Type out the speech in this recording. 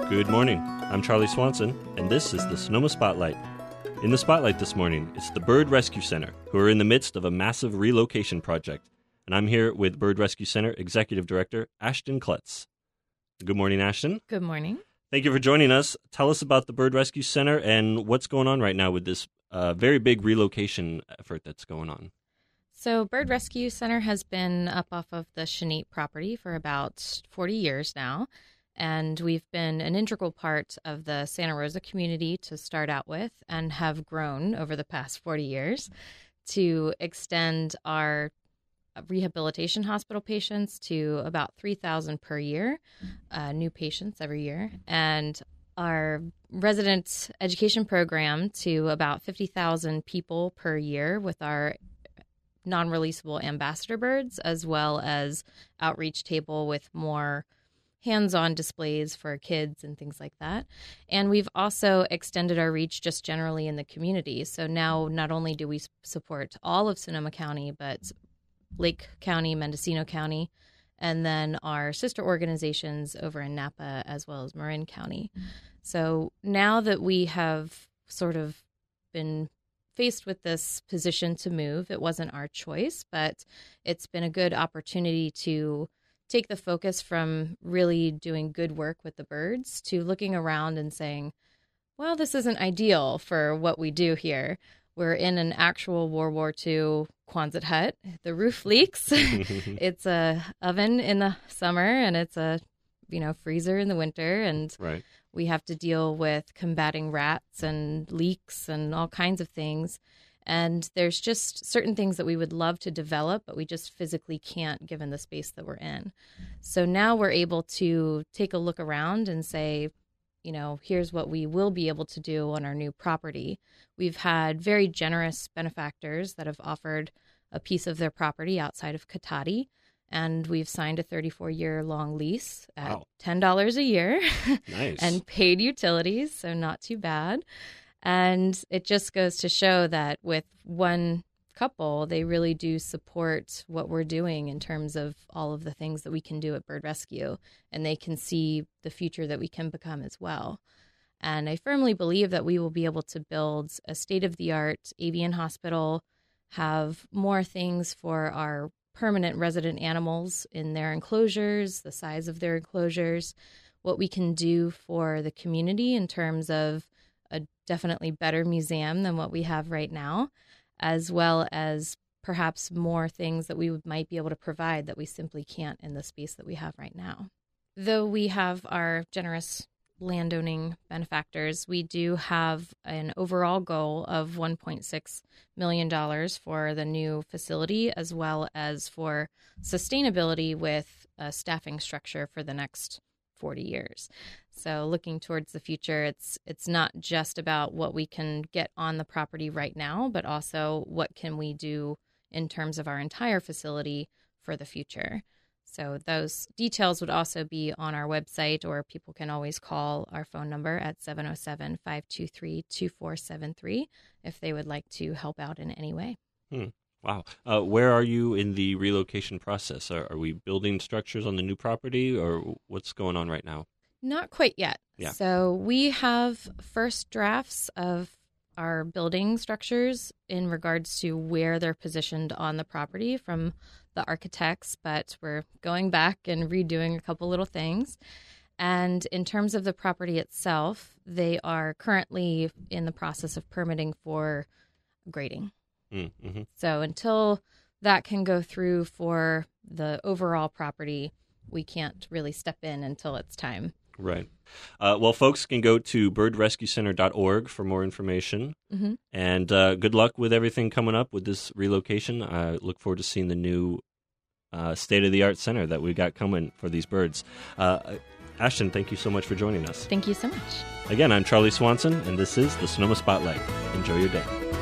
Good morning. I'm Charlie Swanson, and this is the Sonoma Spotlight. In the Spotlight this morning, it's the Bird Rescue Center, who are in the midst of a massive relocation project. And I'm here with Bird Rescue Center Executive Director Ashton Klutz. Good morning, Ashton. Good morning. Thank you for joining us. Tell us about the Bird Rescue Center and what's going on right now with this very big relocation effort that's going on. So Bird Rescue Center has been up off of the Chanate property for about 40 years now, and we've been an integral part of the Santa Rosa community to start out with and have grown over the past 40 years to extend our rehabilitation hospital patients to about 3,000 per year, new patients every year, and our resident education program to about 50,000 people per year with our non-releasable ambassador birds, as well as outreach table with more hands-on displays for kids and things like that. And we've also extended our reach just generally in the community. So now not only do we support all of Sonoma County, but Lake County, Mendocino County, and then our sister organizations over in Napa as well as Marin County. So now that we have sort of been faced with this position to move, it wasn't our choice, but it's been a good opportunity to take the focus from really doing good work with the birds to looking around and saying, well, this isn't ideal for what we do here. We're in an actual World War II Quonset hut. The roof leaks. It's a oven in the summer and it's a freezer in the winter, and Right. we have to deal with combating rats and leaks and all kinds of things. And there's just certain things that we would love to develop, but we just physically can't given the space that we're in. So now we're able to take a look around and say, here's what we will be able to do on our new property. We've had very generous benefactors that have offered a piece of their property outside of Cotati, and we've signed a 34-year-long lease at $10 a year. Nice. And paid utilities, so not too bad. And it just goes to show that with one couple, they really do support what we're doing in terms of all of the things that we can do at Bird Rescue, and they can see the future that we can become as well. And I firmly believe that we will be able to build a state-of-the-art avian hospital, have more things for our permanent resident animals in their enclosures, the size of their enclosures, what we can do for the community in terms of a definitely better museum than what we have right now, as well as perhaps more things that we might be able to provide that we simply can't in the space that we have right now. Though we have our generous landowning benefactors, we do have an overall goal of $1.6 million for the new facility, as well as for sustainability with a staffing structure for the next 40 years. So looking towards the future, it's not just about what we can get on the property right now, but also what can we do in terms of our entire facility for the future. So those details would also be on our website, or people can always call our phone number at 707-523-2473 if they would like to help out in any way. Wow. Where are you in the relocation process? Are we building structures on the new property, or what's going on right now? Not quite yet. Yeah. So we have first drafts of our building structures in regards to where they're positioned on the property from the architects, but we're going back and redoing a couple little things. And in terms of the property itself, they are currently in the process of permitting for grading. Mm-hmm. So until that can go through for the overall property, we can't really step in until it's time. Right. Well, folks can go to birdrescuecenter.org for more information. Mm-hmm. And good luck with everything coming up with this relocation. I look forward to seeing the new state-of-the-art center that we've got coming for these birds. Ashton, thank you so much for joining us. Thank you so much. Again, I'm Charlie Swanson, and this is the Sonoma Spotlight. Enjoy your day.